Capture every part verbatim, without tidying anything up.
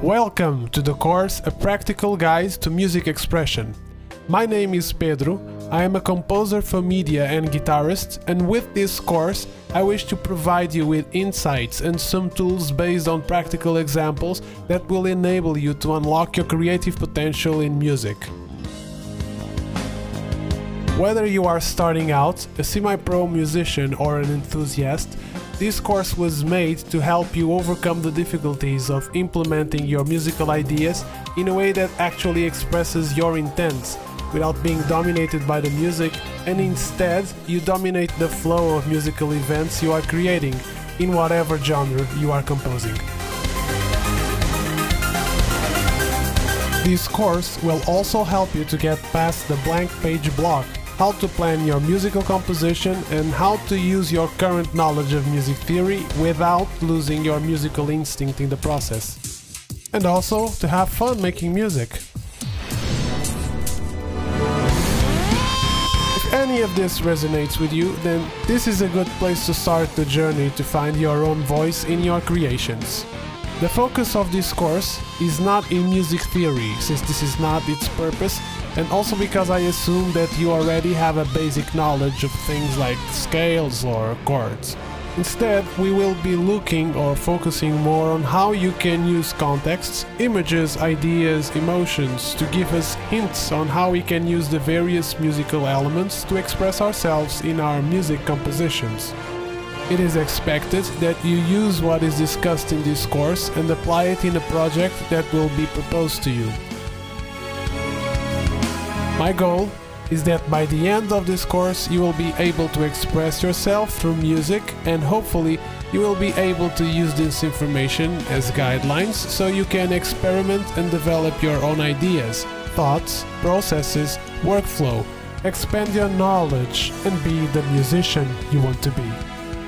Welcome to the course A Practical Guide to Music Expression. My name is Pedro, I am a composer for media and guitarist, and with this course I wish to provide you with insights and some tools based on practical examples that will enable you to unlock your creative potential in music. Whether you are starting out, a semi-pro musician or an enthusiast, this course was made to help you overcome the difficulties of implementing your musical ideas in a way that actually expresses your intents, without being dominated by the music, and instead you dominate the flow of musical events you are creating, in whatever genre you are composing. This course will also help you to get past the blank page block, how to plan your musical composition and how to use your current knowledge of music theory without losing your musical instinct in the process. And also to have fun making music. If any of this resonates with you, then this is a good place to start the journey to find your own voice in your creations. The focus of this course is not in music theory, since this is not its purpose, and also because I assume that you already have a basic knowledge of things like scales or chords. Instead, we will be looking or focusing more on how you can use contexts, images, ideas, emotions to give us hints on how we can use the various musical elements to express ourselves in our music compositions. It is expected that you use what is discussed in this course and apply it in a project that will be proposed to you. My goal is that by the end of this course you will be able to express yourself through music, and hopefully you will be able to use this information as guidelines so you can experiment and develop your own ideas, thoughts, processes, workflow, expand your knowledge and be the musician you want to be.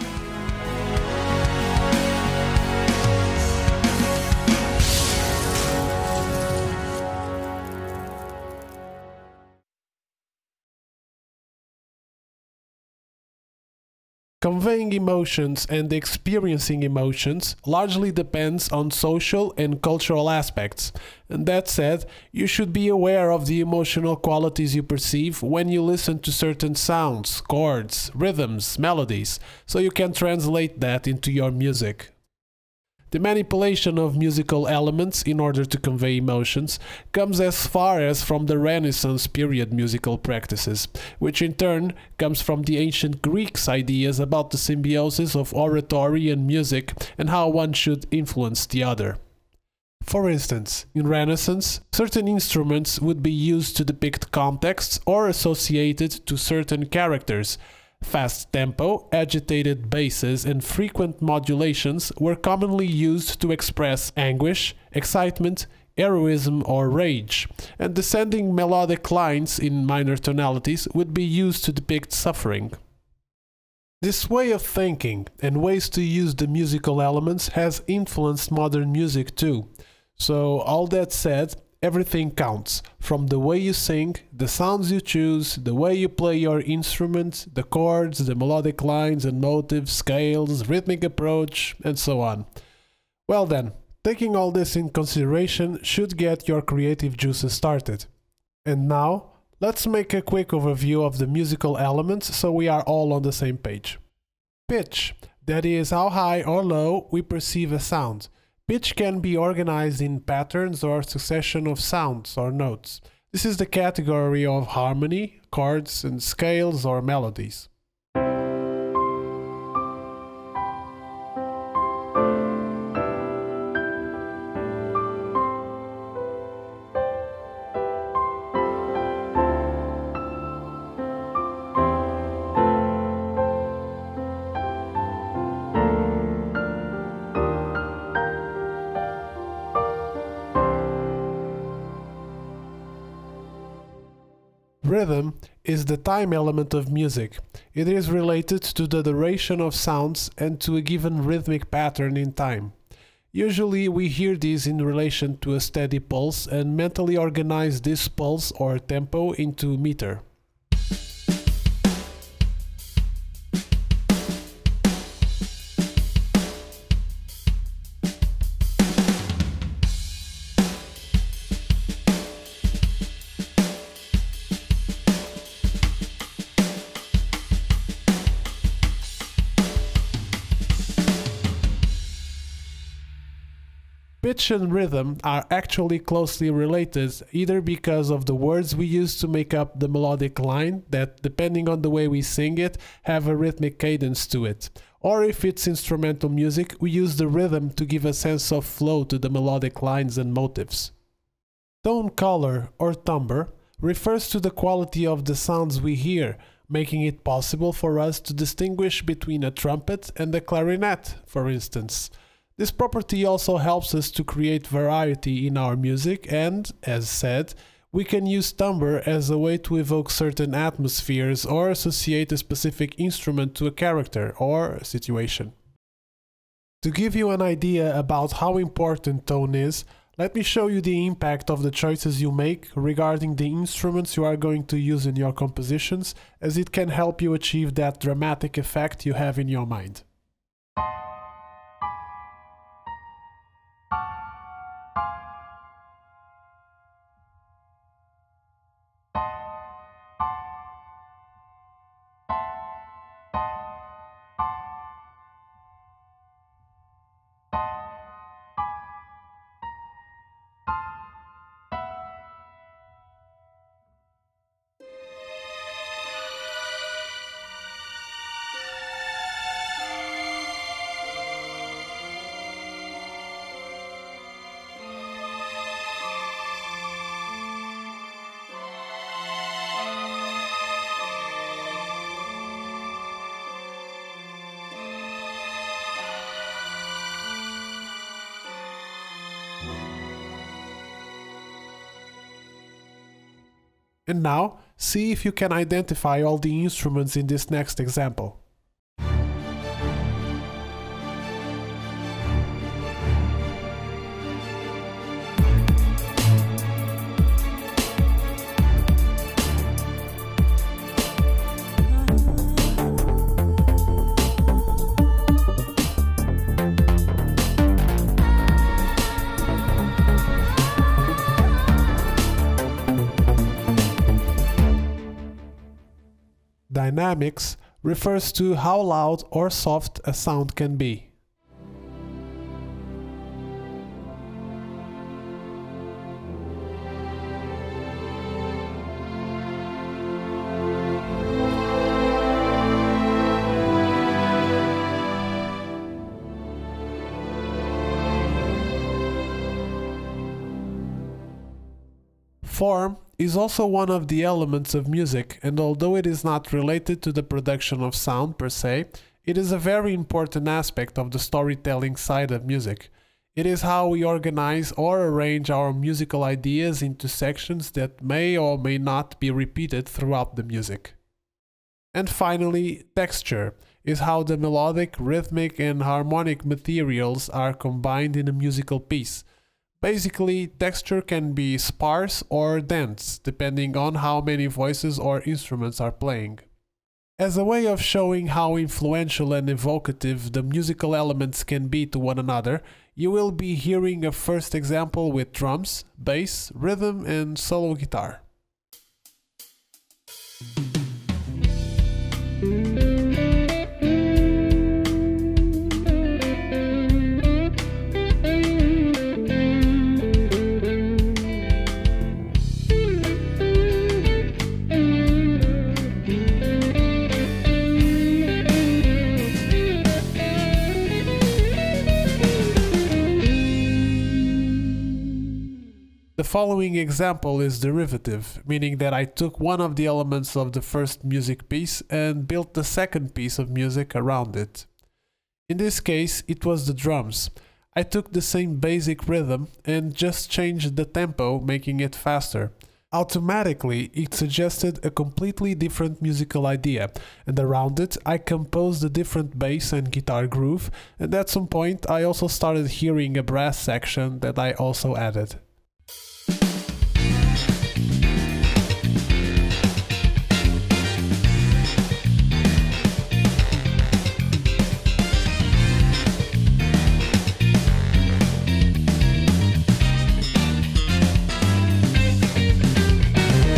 Conveying emotions and experiencing emotions largely depends on social and cultural aspects. And that said, you should be aware of the emotional qualities you perceive when you listen to certain sounds, chords, rhythms, melodies, so you can translate that into your music. The manipulation of musical elements in order to convey emotions comes as far as from the Renaissance period musical practices, which in turn comes from the ancient Greeks' ideas about the symbiosis of oratory and music and how one should influence the other. For instance, in Renaissance, certain instruments would be used to depict contexts or associated to certain characters. Fast tempo, agitated basses and frequent modulations were commonly used to express anguish, excitement, heroism or rage, and descending melodic lines in minor tonalities would be used to depict suffering. This way of thinking and ways to use the musical elements has influenced modern music too. So all that said, everything counts, from the way you sing, the sounds you choose, the way you play your instrument, the chords, the melodic lines and motives, scales, rhythmic approach, and so on. Well then, taking all this in consideration should get your creative juices started. And now, let's make a quick overview of the musical elements so we are all on the same page. Pitch, that is how high or low we perceive a sound. Pitch can be organized in patterns or succession of sounds or notes. This is the category of harmony, chords, and scales or melodies. Rhythm is the time element of music. It is related to the duration of sounds and to a given rhythmic pattern in time. Usually we hear this in relation to a steady pulse and mentally organize this pulse or tempo into meter. Pitch and rhythm are actually closely related, either because of the words we use to make up the melodic line that, depending on the way we sing it, have a rhythmic cadence to it, or if it's instrumental music, we use the rhythm to give a sense of flow to the melodic lines and motifs. Tone color, or timbre, refers to the quality of the sounds we hear, making it possible for us to distinguish between a trumpet and a clarinet, for instance. This property also helps us to create variety in our music and, as said, we can use timbre as a way to evoke certain atmospheres or associate a specific instrument to a character or a situation. To give you an idea about how important tone is, let me show you the impact of the choices you make regarding the instruments you are going to use in your compositions, as it can help you achieve that dramatic effect you have in your mind. And now, see if you can identify all the instruments in this next example. Dynamics refers to how loud or soft a sound can be. Form is also one of the elements of music, and although it is not related to the production of sound per se, it is a very important aspect of the storytelling side of music. It is how we organize or arrange our musical ideas into sections that may or may not be repeated throughout the music. And finally, texture is how the melodic, rhythmic, and harmonic materials are combined in a musical piece. Basically, texture can be sparse or dense, depending on how many voices or instruments are playing. As a way of showing how influential and evocative the musical elements can be to one another, you will be hearing a first example with drums, bass, rhythm, and solo guitar. The following example is derivative, meaning that I took one of the elements of the first music piece and built the second piece of music around it. In this case, it was the drums. I took the same basic rhythm and just changed the tempo, making it faster. Automatically, it suggested a completely different musical idea, and around it I composed a different bass and guitar groove, and at some point I also started hearing a brass section that I also added.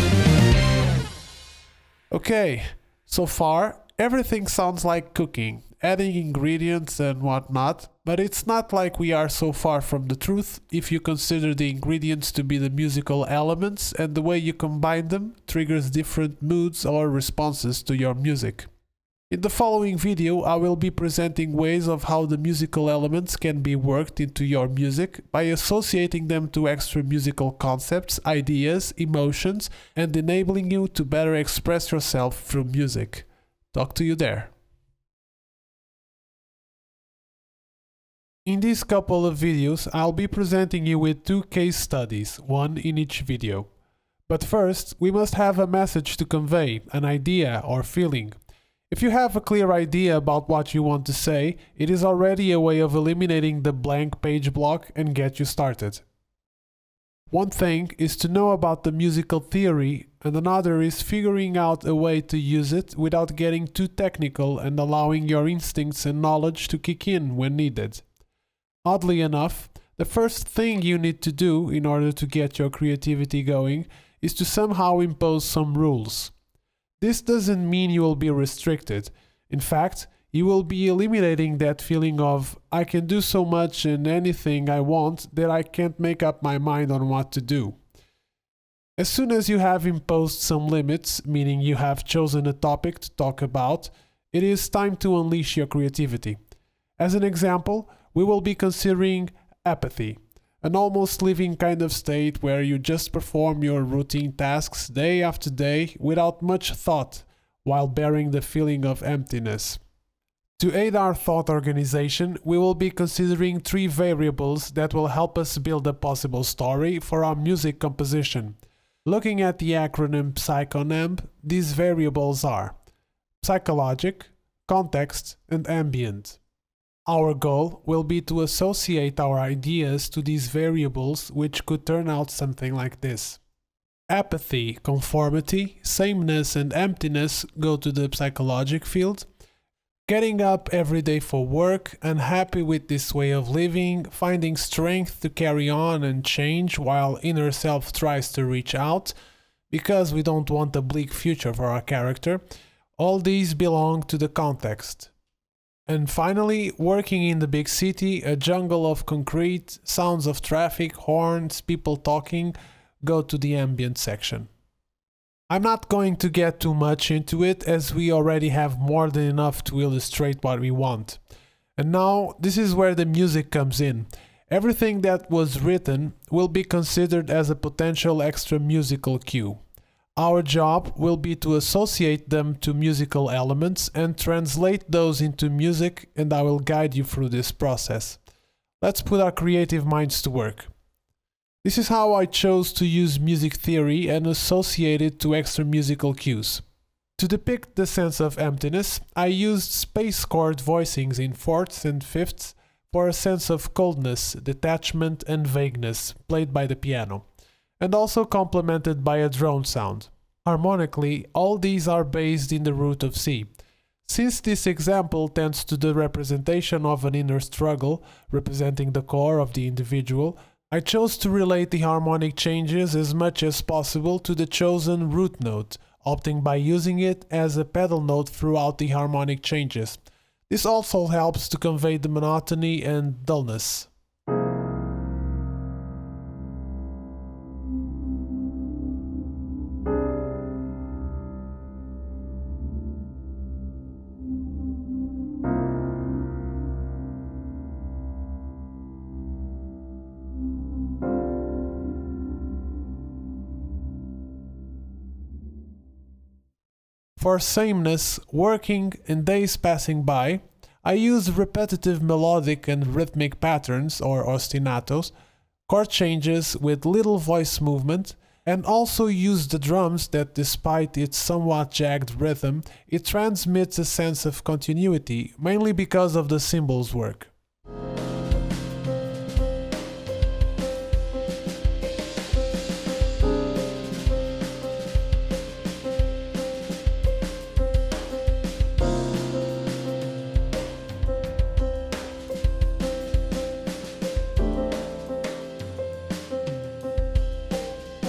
Okay, so far everything sounds like cooking, adding ingredients and whatnot, but it's not like we are so far from the truth if you consider the ingredients to be the musical elements, and the way you combine them triggers different moods or responses to your music. In the following video, I will be presenting ways of how the musical elements can be worked into your music by associating them to extra musical concepts, ideas, emotions, and enabling you to better express yourself through music. Talk to you there. In these couple of videos, I'll be presenting you with two case studies, one in each video. But first, we must have a message to convey, an idea or feeling. If you have a clear idea about what you want to say, it is already a way of eliminating the blank page block and get you started. One thing is to know about the musical theory, and another is figuring out a way to use it without getting too technical and allowing your instincts and knowledge to kick in when needed. Oddly enough, the first thing you need to do in order to get your creativity going is to somehow impose some rules. This doesn't mean you will be restricted. In fact, you will be eliminating that feeling of, I can do so much and anything I want that I can't make up my mind on what to do. As soon as you have imposed some limits, meaning you have chosen a topic to talk about, it is time to unleash your creativity. As an example, we will be considering apathy, an almost living kind of state where you just perform your routine tasks day after day without much thought, while bearing the feeling of emptiness. To aid our thought organization, we will be considering three variables that will help us build a possible story for our music composition. Looking at the acronym PsychoNamb, these variables are psychologic, context, and ambient. Our goal will be to associate our ideas to these variables, which could turn out something like this. Apathy, conformity, sameness, and emptiness go to the psychologic field. Getting up every day for work, unhappy with this way of living, finding strength to carry on and change while inner self tries to reach out, because we don't want a bleak future for our character, all these belong to the context. And finally, working in the big city, a jungle of concrete, sounds of traffic, horns, people talking, go to the ambient section. I'm not going to get too much into it, as we already have more than enough to illustrate what we want. And now, this is where the music comes in. Everything that was written will be considered as a potential extra musical cue. Our job will be to associate them to musical elements and translate those into music, and I will guide you through this process. Let's put our creative minds to work. This is how I chose to use music theory and associate it to extra musical cues. To depict the sense of emptiness, I used space chord voicings in fourths and fifths for a sense of coldness, detachment, and vagueness, played by the piano, and also complemented by a drone sound. Harmonically, all these are based in the root of C. Since this example tends to the representation of an inner struggle, representing the core of the individual, I chose to relate the harmonic changes as much as possible to the chosen root note, opting by using it as a pedal note throughout the harmonic changes. This also helps to convey the monotony and dullness. For sameness, working and days passing by, I use repetitive melodic and rhythmic patterns, or ostinatos, chord changes with little voice movement, and also use the drums that, despite its somewhat jagged rhythm, it transmits a sense of continuity, mainly because of the cymbals work.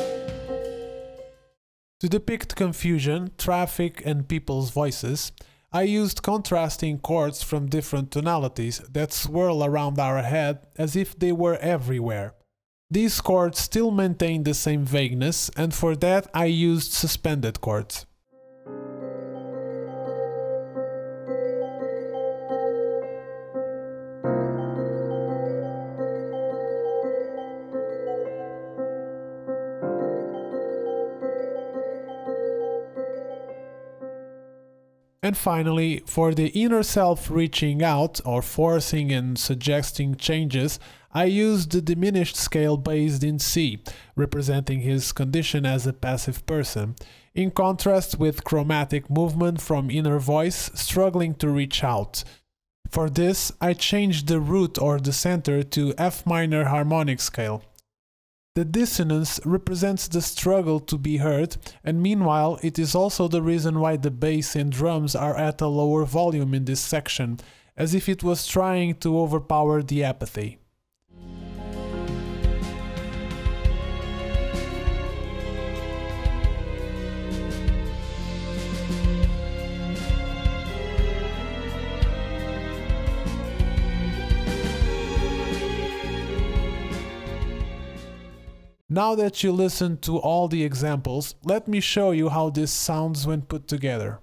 To depict confusion, traffic, and people's voices, I used contrasting chords from different tonalities that swirl around our head as if they were everywhere. These chords still maintain the same vagueness, and for that I used suspended chords. And finally, for the inner self reaching out or forcing and suggesting changes, I used the diminished scale based in C, representing his condition as a passive person, in contrast with chromatic movement from inner voice struggling to reach out. For this, I changed the root or the center to F minor harmonic scale. The dissonance represents the struggle to be heard, and meanwhile it is also the reason why the bass and drums are at a lower volume in this section, as if it was trying to overpower the apathy. Now that you listened to all the examples, let me show you how this sounds when put together.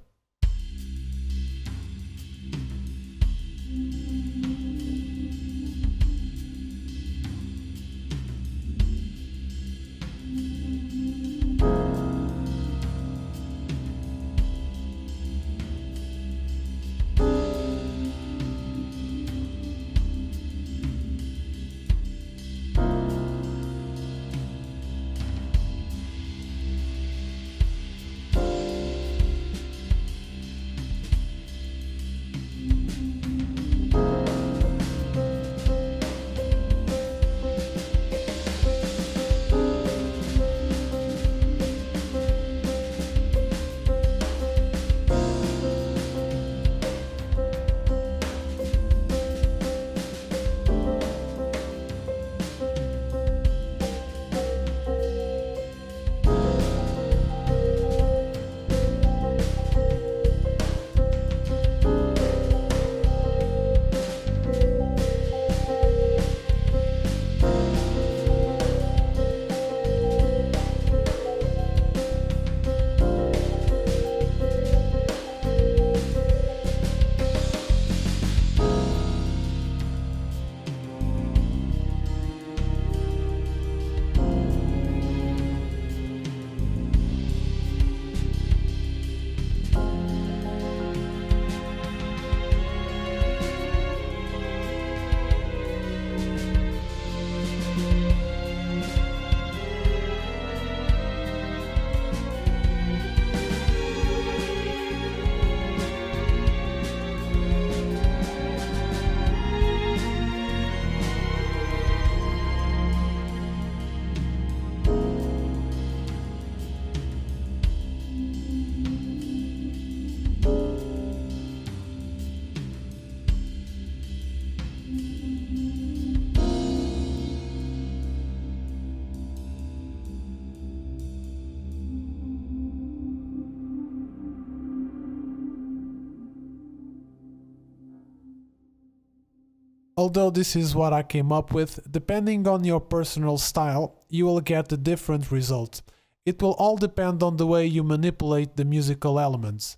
Although this is what I came up with, depending on your personal style, you will get a different result. It will all depend on the way you manipulate the musical elements.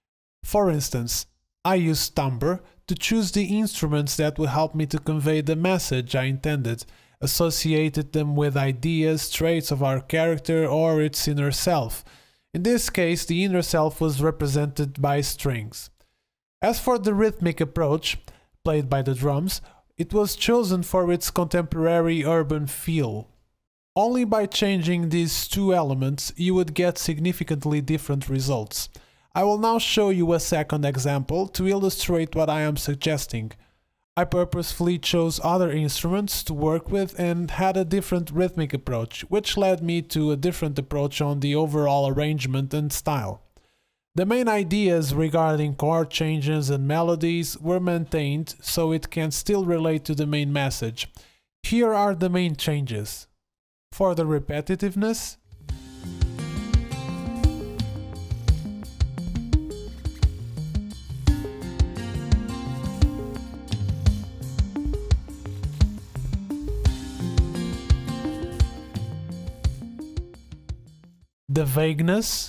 For instance, I use timbre to choose the instruments that will help me to convey the message I intended, associated them with ideas, traits of our character or its inner self. In this case, the inner self was represented by strings. As for the rhythmic approach, played by the drums, it was chosen for its contemporary urban feel. Only by changing these two elements you would get significantly different results. I will now show you a second example to illustrate what I am suggesting. I purposefully chose other instruments to work with and had a different rhythmic approach, which led me to a different approach on the overall arrangement and style. The main ideas regarding chord changes and melodies were maintained, so it can still relate to the main message. Here are the main changes. For the repetitiveness, the vagueness,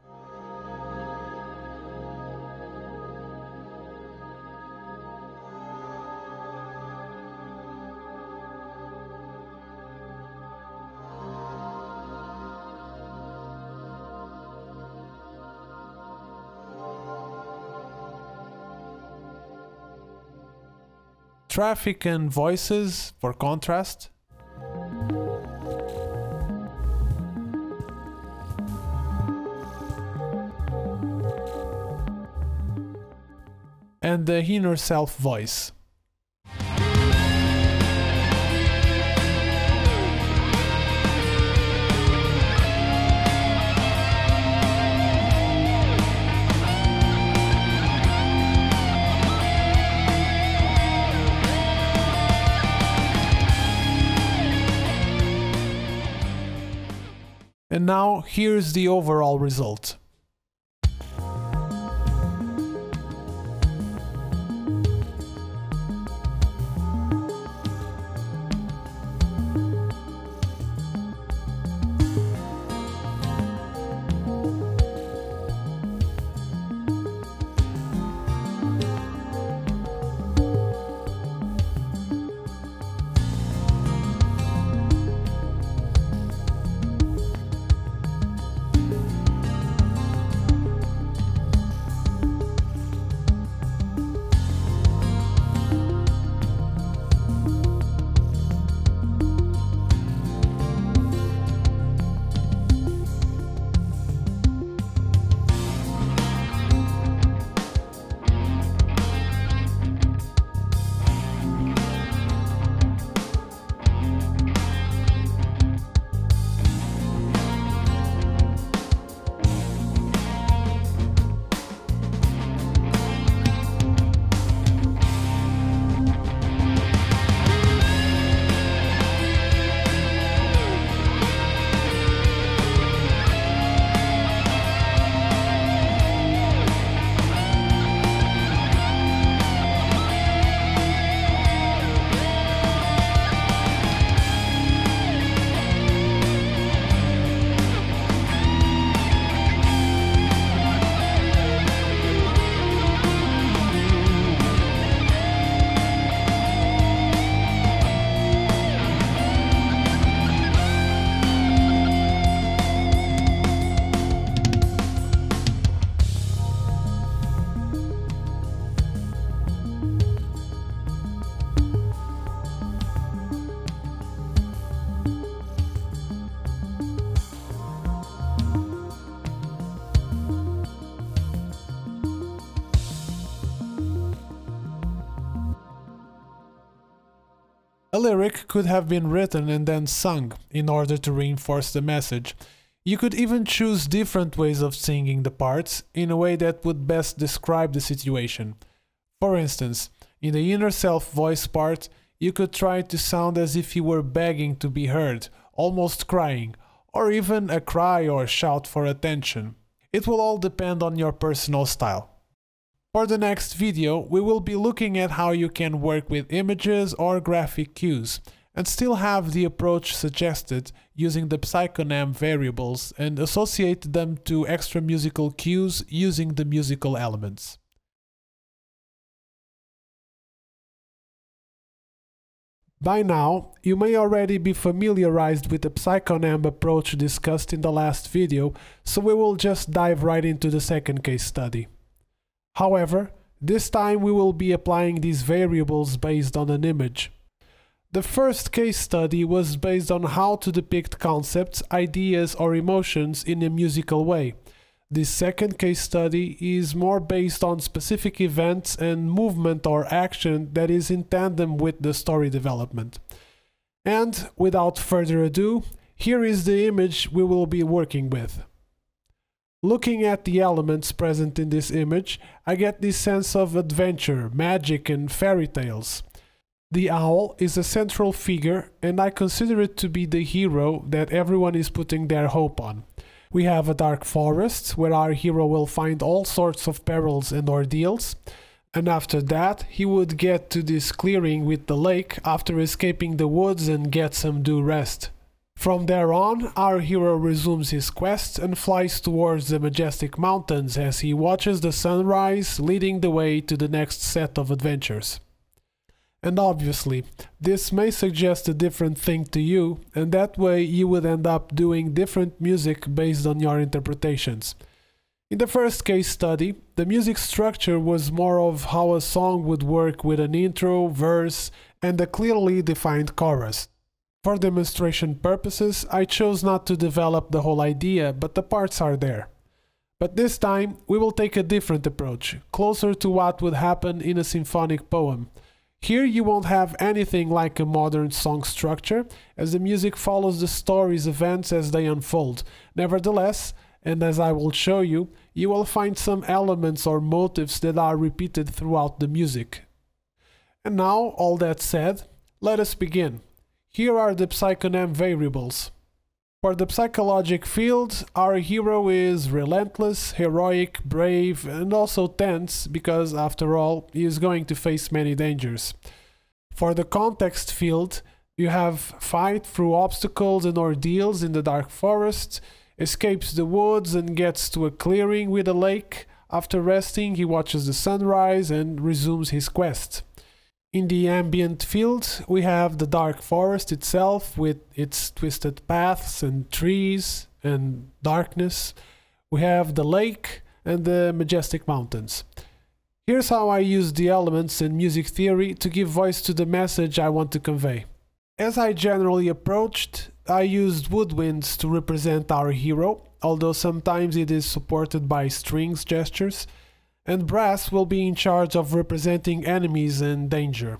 traffic and voices for contrast, and the inner self voice. And now here's the overall result. A lyric could have been written and then sung in order to reinforce the message. You could even choose different ways of singing the parts in a way that would best describe the situation. For instance, in the inner self voice part, you could try to sound as if you were begging to be heard, almost crying, or even a cry or shout for attention. It will all depend on your personal style. For the next video, we will be looking at how you can work with images or graphic cues, and still have the approach suggested using the PsychoNam variables and associate them to extra musical cues using the musical elements. By now, you may already be familiarized with the PsychoNam approach discussed in the last video, so we will just dive right into the second case study. However, this time we will be applying these variables based on an image. The first case study was based on how to depict concepts, ideas, or emotions in a musical way. This second case study is more based on specific events and movement or action that is in tandem with the story development. And without further ado, here is the image we will be working with. Looking at the elements present in this image, I get this sense of adventure, magic, and fairy tales. The owl is a central figure, and I consider it to be the hero that everyone is putting their hope on. We have a dark forest, where our hero will find all sorts of perils and ordeals, and after that he would get to this clearing with the lake after escaping the woods and get some due rest. From there on, our hero resumes his quest and flies towards the majestic mountains as he watches the sunrise, leading the way to the next set of adventures. And obviously, this may suggest a different thing to you, and that way you would end up doing different music based on your interpretations. In the first case study, the music structure was more of how a song would work with an intro, verse, and a clearly defined chorus. For demonstration purposes, I chose not to develop the whole idea, but the parts are there. But this time, we will take a different approach, closer to what would happen in a symphonic poem. Here you won't have anything like a modern song structure, as the music follows the story's events as they unfold. Nevertheless, and as I will show you, you will find some elements or motifs that are repeated throughout the music. And now, all that said, let us begin. Here are the Psychonym variables. For the psychologic field, our hero is relentless, heroic, brave, and also tense because, after all, he is going to face many dangers. For the context field, you have fight through obstacles and ordeals in the dark forest, escapes the woods and gets to a clearing with a lake. After resting, he watches the sunrise and resumes his quest. In the ambient field, we have the dark forest itself with its twisted paths and trees and darkness. We have the lake and the majestic mountains. Here's how I use the elements in music theory to give voice to the message I want to convey. As I generally approached, I used woodwinds to represent our hero, although sometimes it is supported by strings gestures, and brass will be in charge of representing enemies and danger.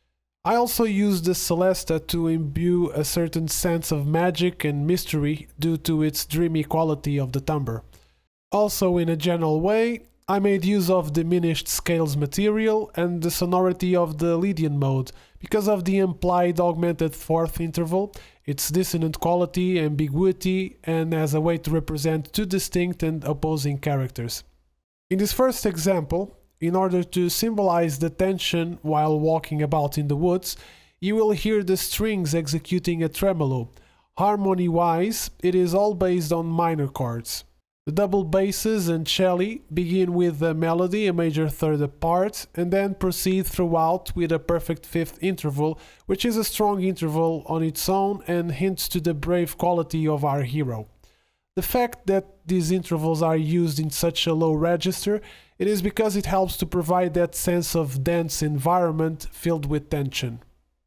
I also used the celesta to imbue a certain sense of magic and mystery due to its dreamy quality of the timbre. Also, in a general way, I made use of diminished scales material and the sonority of the Lydian mode because of the implied augmented fourth interval, its dissonant quality, ambiguity, and as a way to represent two distinct and opposing characters. In this first example, in order to symbolize the tension while walking about in the woods, you will hear the strings executing a tremolo. Harmony-wise, it is all based on minor chords. The double basses and celli begin with a melody, a major third apart, and then proceed throughout with a perfect fifth interval, which is a strong interval on its own and hints to the brave quality of our hero. The fact that these intervals are used in such a low register, it is because it helps to provide that sense of dense environment filled with tension.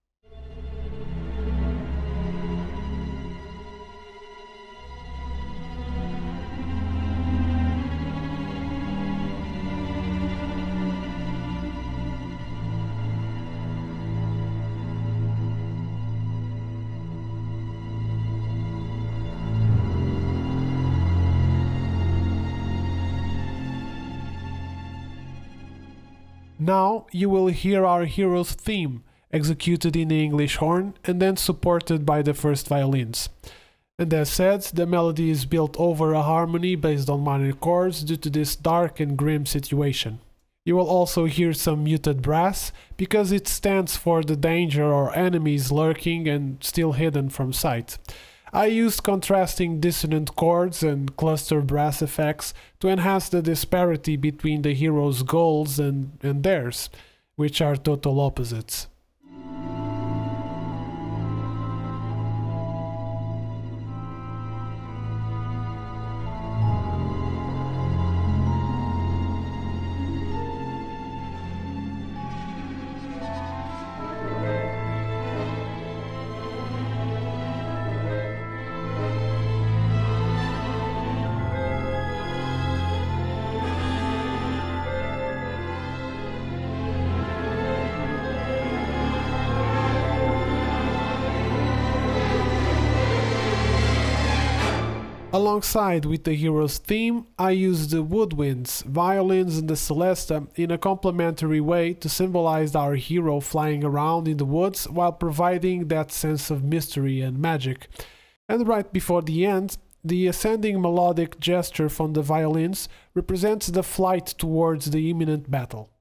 Now you will hear our hero's theme, executed in the English horn and then supported by the first violins. And as said, the melody is built over a harmony based on minor chords due to this dark and grim situation. You will also hear some muted brass because it stands for the danger or enemies lurking and still hidden from sight. I used contrasting dissonant chords and cluster brass effects to enhance the disparity between the hero's goals and, and theirs, which are total opposites. Alongside with the hero's theme, I used the woodwinds, violins and the celesta in a complementary way to symbolize our hero flying around in the woods while providing that sense of mystery and magic. And right before the end, the ascending melodic gesture from the violins represents the flight towards the imminent battle.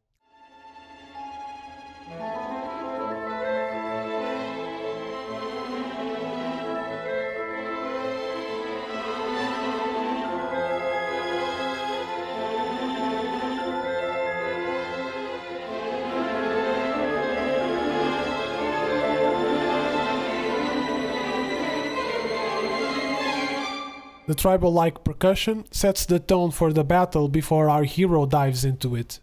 The tribal-like percussion sets the tone for the battle before our hero dives into it.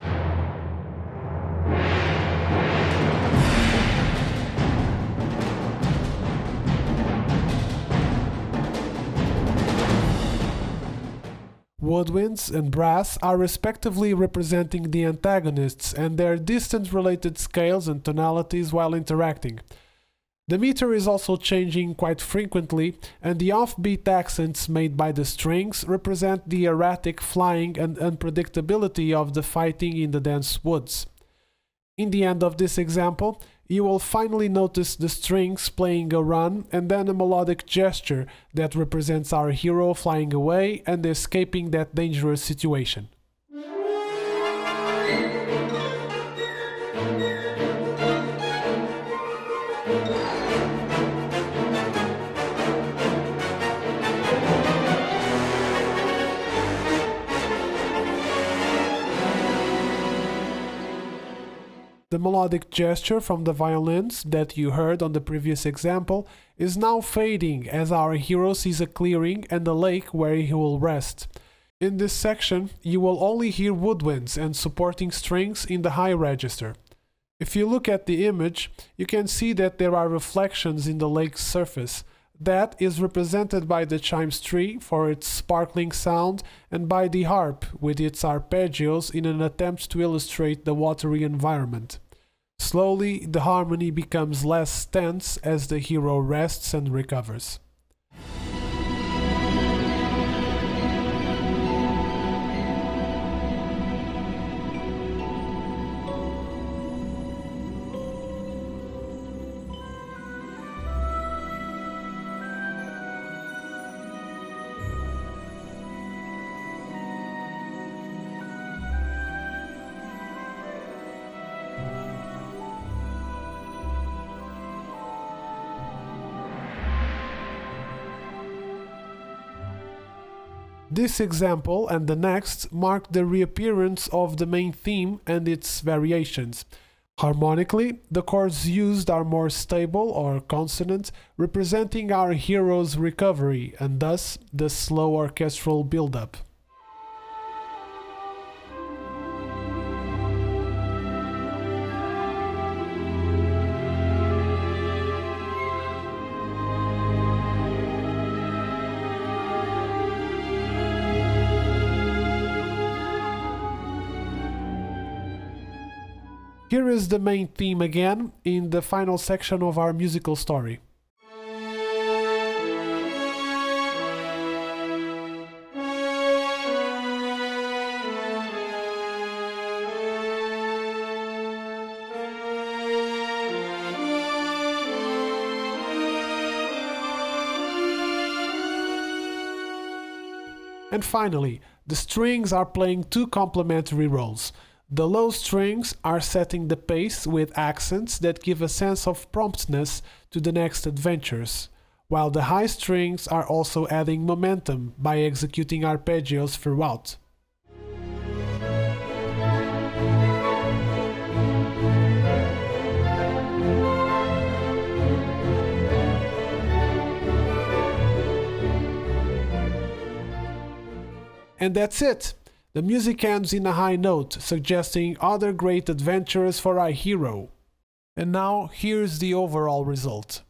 Woodwinds and brass are respectively representing the antagonists and their distant related scales and tonalities while interacting. The meter is also changing quite frequently, and the offbeat accents made by the strings represent the erratic flying and unpredictability of the fighting in the dense woods. In the end of this example, you will finally notice the strings playing a run and then a melodic gesture that represents our hero flying away and escaping that dangerous situation. The melodic gesture from the violins that you heard on the previous example is now fading as our hero sees a clearing and a lake where he will rest. In this section, you will only hear woodwinds and supporting strings in the high register. If you look at the image, you can see that there are reflections in the lake's surface. That is represented by the chimes tree for its sparkling sound and by the harp with its arpeggios in an attempt to illustrate the watery environment. Slowly, the harmony becomes less tense as the hero rests and recovers. This example and the next mark the reappearance of the main theme and its variations. Harmonically, the chords used are more stable or consonant, representing our hero's recovery and thus the slow orchestral build-up. Here is the main theme again in the final section of our musical story. And finally, the strings are playing two complementary roles. The low strings are setting the pace with accents that give a sense of promptness to the next adventures, while the high strings are also adding momentum by executing arpeggios throughout. And that's it! The music ends in a high note, suggesting other great adventures for our hero. And now, here's the overall result.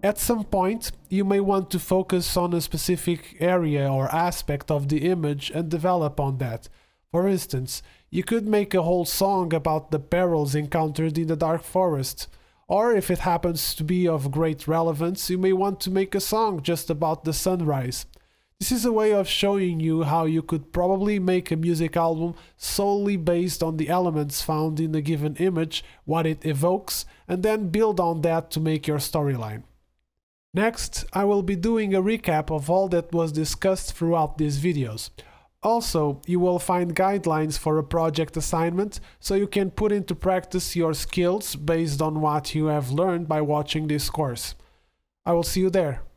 At some point, you may want to focus on a specific area or aspect of the image and develop on that. For instance, you could make a whole song about the perils encountered in the dark forest. Or if it happens to be of great relevance, you may want to make a song just about the sunrise. This is a way of showing you how you could probably make a music album solely based on the elements found in a given image, what it evokes, and then build on that to make your storyline. Next, I will be doing a recap of all that was discussed throughout these videos. Also, you will find guidelines for a project assignment, so you can put into practice your skills based on what you have learned by watching this course. I will see you there.